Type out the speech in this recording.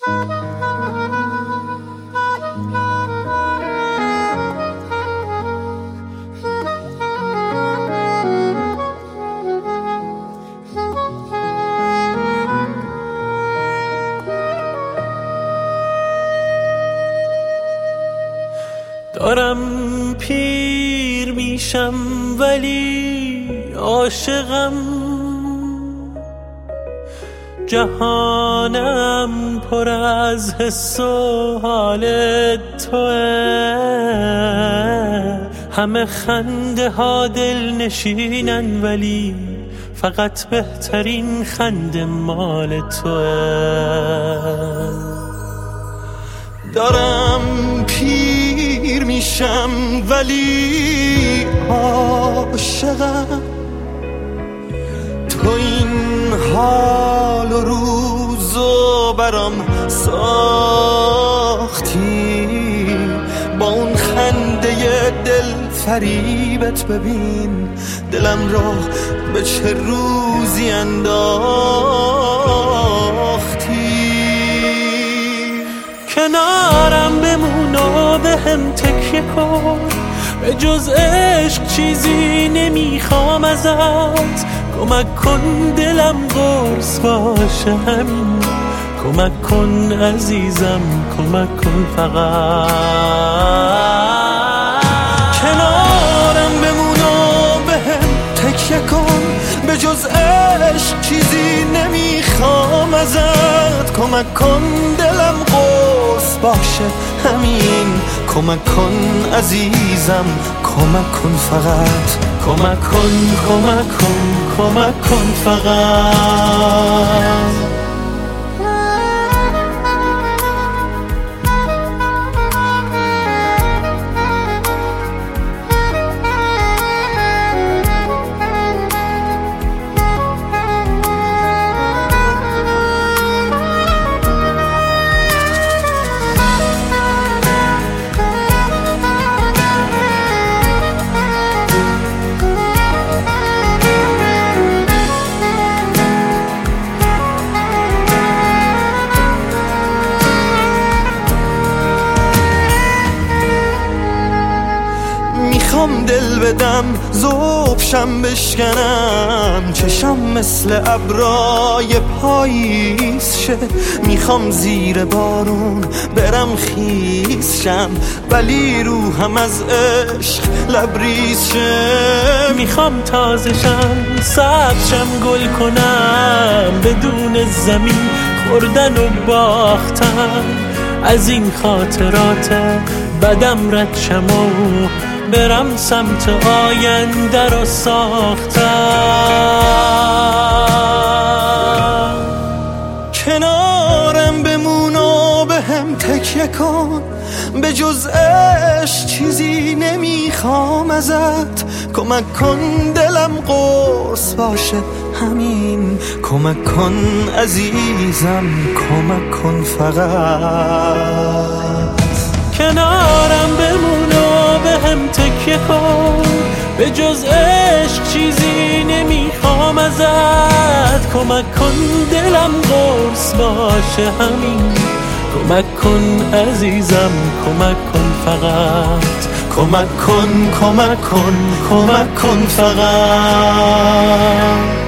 دارم پیر میشم ولی عاشقم، جهانم پر از حس و حال توه، همه خنده ها دل نشینن ولی فقط بهترین خنده مال توه. دارم پیر میشم ولی عاشقم، تو این حال و روزو برام ساختی، با اون خنده دل فریبت ببین دلم را به چه روزی انداختی. کنارم بمون و به هم تکیه کن، به جز عشق چیزی نمیخوام ازت. کمک کن دلم قرص باشه همین، کمک کن عزیزم، کمک کن فقط. کنارم بمون و به هم تکیه کن، به جز عشق چیزی نمیخوام ازت. کمک کن دلم قرص باشه همین، کمک کن عزیزم، کمک کن فقط. کمک کن، کمک کن، کمک کن فقط. میخوام دل بدم ذوبشم بشکنم، چشم مثل ابرای پاییز شه. میخوام زیر بارون برم خیس شم، ولی روحم از عشق لبریز شه. میخوام تازه شم، سبز شم، گل کنم، بدون زمین خوردن و باختن. از این خاطرات بدم رد شم و برم سمت آینده رو ساختم. کنارم بمون و به هم تکیه کن، به جز عشق چیزی نمیخوام ازت. کمک کن دلم قرص باشه همین، کمک کن عزیزم، کمک کن فقط. کنارم بمون و به هم تکیه کن، به جز عشق چیزی نمیخوام ازت. کمک کن دلم قرص باشه همین، کمک کن عزیزم، کمک کن فقط. کمک کن، کمک کن، کمک کن فقط.